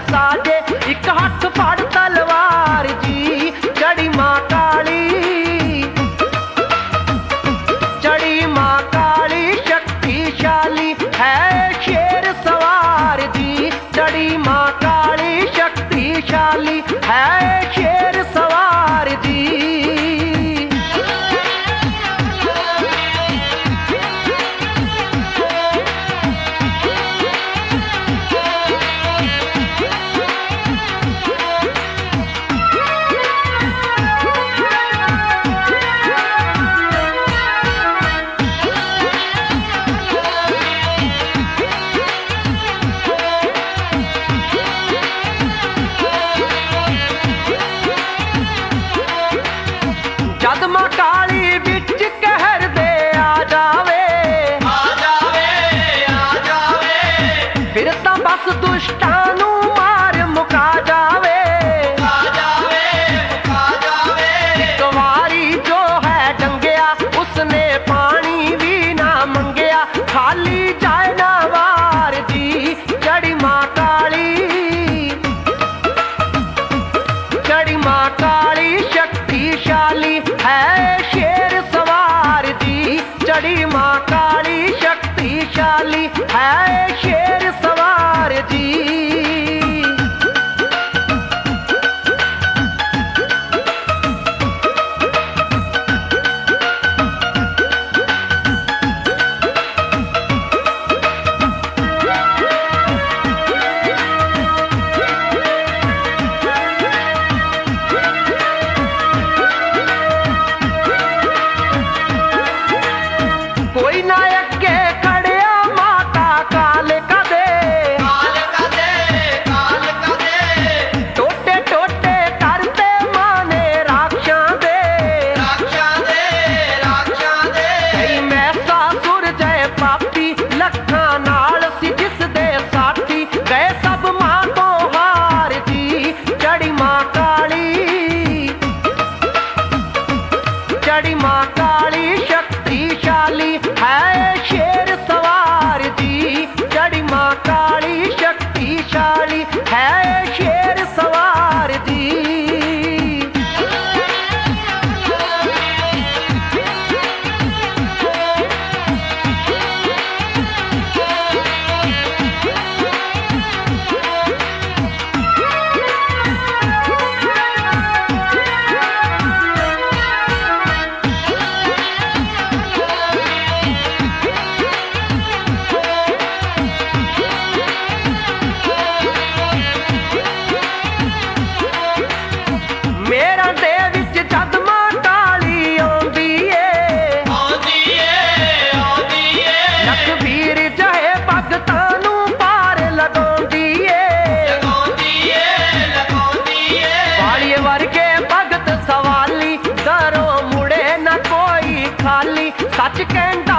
साजे एक हथ फड़ तलवार जी। चढ़ी मां काली, चढ़ी मां काली शक्तिशाली है शेर सवार जी। चढ़ी मां काली शक्तिशाली है शेर सवार जी। जद मां काली बिच कहर दे आ जावे, आ जावे फिर तां बस दुष्टां नूं मार मुका जावे। एक वारी जो है डंगिया उसने पानी भी ना मंगिया, खाली जाए ना वार जी। चढ़ी मां काली, चढ़ी मां काली शक्तिशाली है शेर सवार जी। चढ़ी मां काली शक्तिशाली है शेर सवार जी। कोई ना अगे खड़िया माता काल कदे, टोटे टोटे करते माने राक्षां दे। कई मैसासुर जय पापी लखां नाल सी जिस दे साथी, गए सब मां तो हार जी। चढ़ी मां काली, चढ़ी मां काली शक्तिशाली है शेर सवार जी। चढ़ी मां काली शक्तिशाली है शेर सवार जी। मेरा दे विच जद मां काली आउंदी ए, लखबीर जहे भगतां नूं पार लगाउंदी ए। वालिए वर्गे भगत सवाली दरों मुड़े ना कोई खाली, सच कहंदा